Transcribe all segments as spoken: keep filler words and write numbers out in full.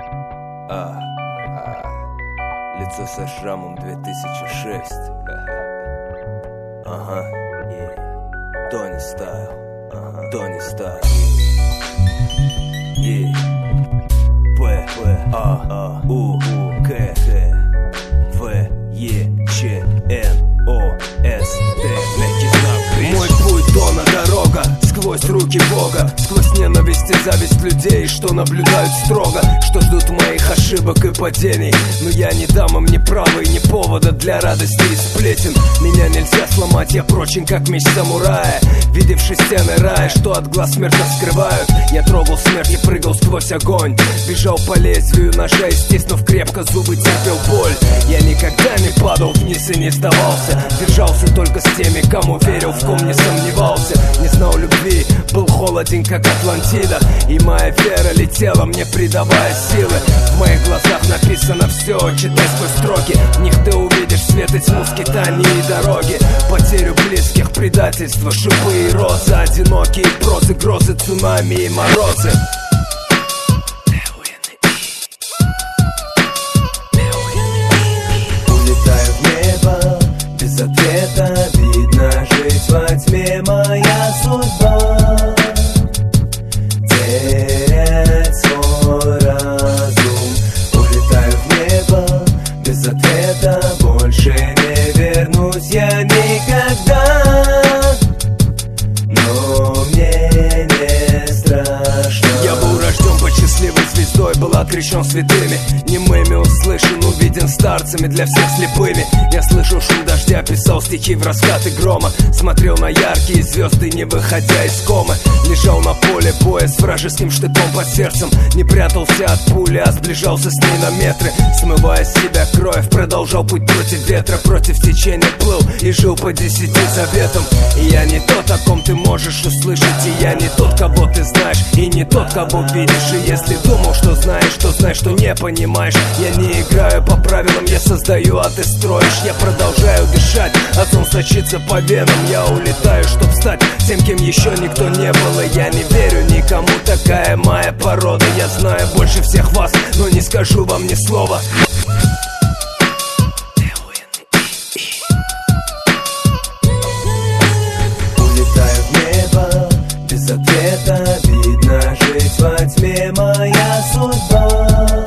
А, а, лицо со шрамом две тысячи шесть. Ага, yeah. Тони Стайл, ага. Тони Стайл. Yeah. П, П, А, А, У, К, Х, В, Е, Ч, Н, О, С, Т. Мягкий знак. Мой путь Дона дорога, сквозь руки Бога, сквозь ненависть и зависть людей, что наблюдают строго, что ждут моих ошибок и падений. Но я не дам им ни права и ни повода для радости и сплетен. Меня нельзя сломать, я прочен, как меч самурая, видевший стены рая, что от глаз смертно скрывают. Я трогал смерть и прыгал сквозь огонь, бежал по лезвию ножа и, стиснув крепко зубы, терпел боль. Я никогда не падал вниз и не сдавался, держался только с теми, кому верил, в ком не сомневался. Не знал любви, был холоден, как Атлантида, и моя вера летела мне, придавая силы. В моих глазах написано все, читай сквозь строки. В них ты увидишь свет и тьму, скитания и дороги, потерю близких, предательство, шипы и розы, одинокие прозы, грозы, цунами и морозы. Улетаю в небо, без ответа, видно жить во тьме моя судьба. Терять свой разум. Улетаю в небо, без ответа, больше не вернусь я никогда. Но мне не страшно. Я был рожден под счастливой звездой, был окрещен святыми, немыми услышан, увиден старцами, для всех слепыми. Я слышал шум дождя, писал стихи в раскаты грома, смотрел на яркие звезды, не выходя из комы. Лежал на поле боя с вражеским штыком под сердцем, не прятался от пули, а сближался с ней на метры. Смывая с себя кровь, продолжал путь против ветра, против течения плыл и жил по десяти заветам. И я не тот, о ком ты можешь услышать, и я не тот, кого ты знаешь, и не тот, кого видишь. И если думал, что знаешь, то знай, что не понимаешь. Я не играю по правилам, я создаю, а ты строишь. Я продолжаю дышать, а сон сочится по венам. Я улетаю, чтоб стать тем, кем еще никто не был. И я не верю никому, такая моя порода. Я знаю больше всех вас, но не скажу вам ни слова. Улетаю в небо, без ответа, видно жить во тьме моя судьба.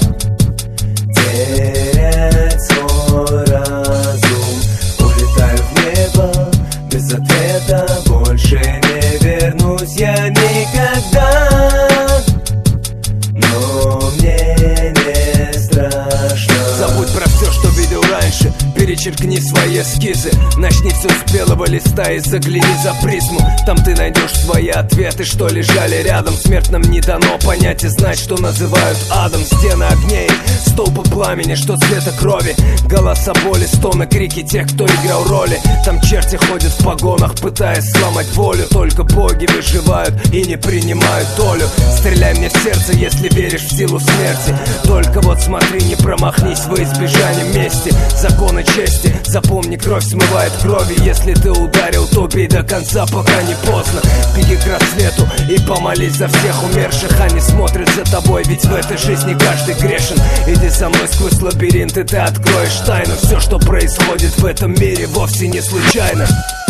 Терять свой разум. Улетаю в небо, без ответа, больше не вернусь я никогда. Но мне не страшно. Забудь про все, что видел раньше, перечеркни свои эскизы. Начни все с белого листа и загляни за призму. Там ты найдешь свои ответы, что лежали рядом. Смертным не дано понять и знать, что называют адом. Стены огней, столпы пламени, что цвета крови, голоса боли, стоны, крики тех, кто играл роли. Там черти ходят в погонах, пытаясь сломать волю. Только боги выживают и не принимают долю. Стреляй мне в сердце, если веришь в силу смерти. Только вот смотри, не промахнись во избежание мести. Законы чести, запомни, кровь смывает крови. Если ты ударил, то бей до конца, пока не поздно. Беги к рассвету и помолись за всех умерших. Они смотрят за тобой, ведь в этой жизни каждый грешен. Иди со мной сквозь лабиринт, и ты откроешь тайну. Все, что происходит в этом мире, вовсе не случайно.